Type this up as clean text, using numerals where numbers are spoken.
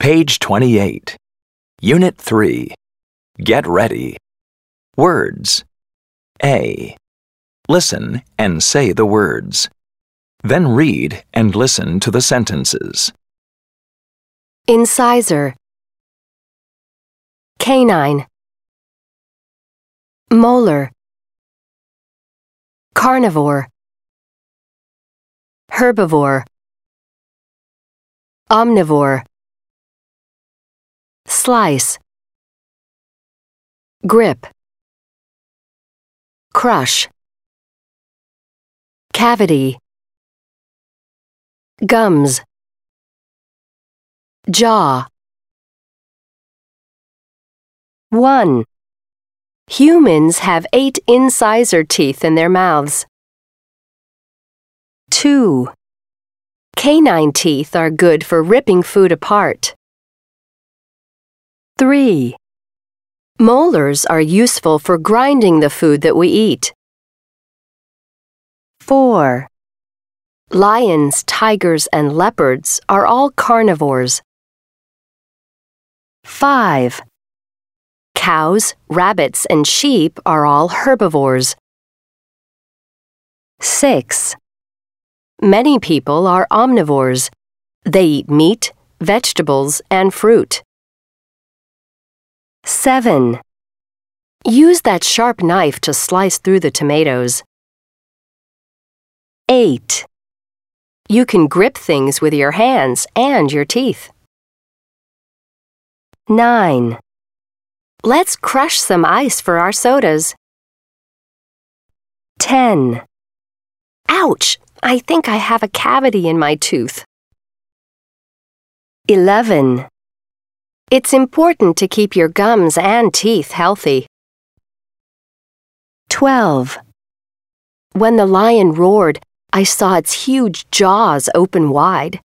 Page 28. Unit 3. Get ready. Words. A. Listen and say the words. Then read and listen to the sentences. Incisor, canine, molar, carnivore, herbivore, omnivore, slice, grip, crush, cavity, gums, jaw. 1. Humans have 8 incisor teeth in their mouths. 2. Canine teeth are good for ripping food apart. 3. Molars are useful for grinding the food that we eat. 4. Lions, tigers, and leopards are all carnivores. 5. Cows, rabbits, and sheep are all herbivores. 6. Many people are omnivores. They eat meat, vegetables, and fruit. 7. Use that sharp knife to slice through the tomatoes. 8. You can grip things with your hands and your teeth. 9. Let's crush some ice for our sodas. 10. Ouch! I think I have a cavity in my tooth. 11. It's important to keep your gums and teeth healthy. 12. When the lion roared, I saw its huge jaws open wide.